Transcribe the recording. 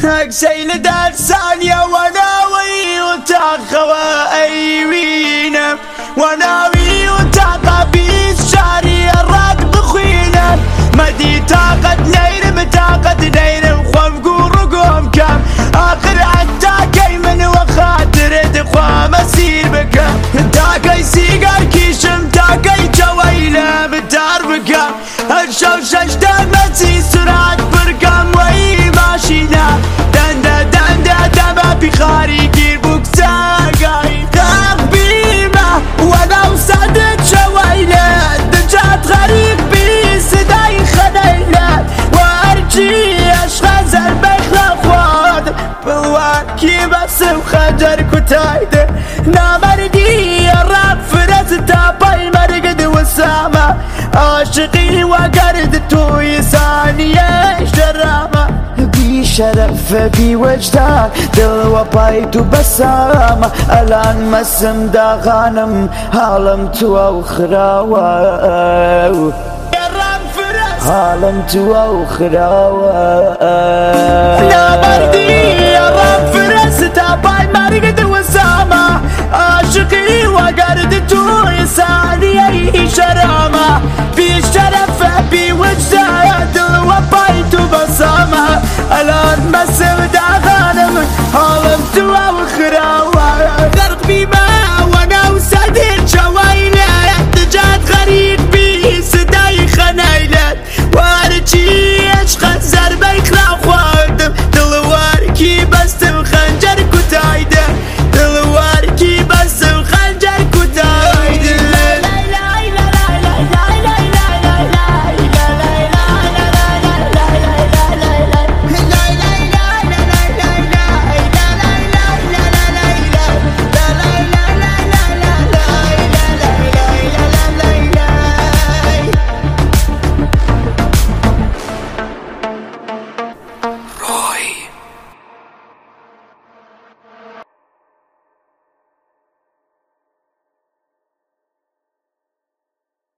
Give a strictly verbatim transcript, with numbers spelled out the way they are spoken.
اكسيل دار ثانية وناوي وتاخوا ايوينا وناوي وتاقى بالشاري الراكب خوينا مدي طاقة نير متاقة نير وخوم قورقوم كام اخر حتى كيمن وخاطر تخوا مسير بك تاقي سيقار كيشم تاقي جويلة بدار بك الشوشش دمتي سرعة برقم وي ماشينا دندا دندا دما بخاري كير بوك تاقي تقبيمة وانا وصدت شويلة دجات غريب بي صداي خليلة وارجي اشخاص البيخ خواد بالواكي بس وخجر كتايد نامردي الراب فرز تابي مرقد والسامة عاشقي وقرد توي ثانية درامة بشرف بوجدان دل وبايد وبسامة الان مسم دا غانم عالم تو اخراوة عالم تو اخراوة نامردي الراب فرز تابي مرقد والسامة عاشقي وقرد توي ثانية شرامة بشرف بوجدان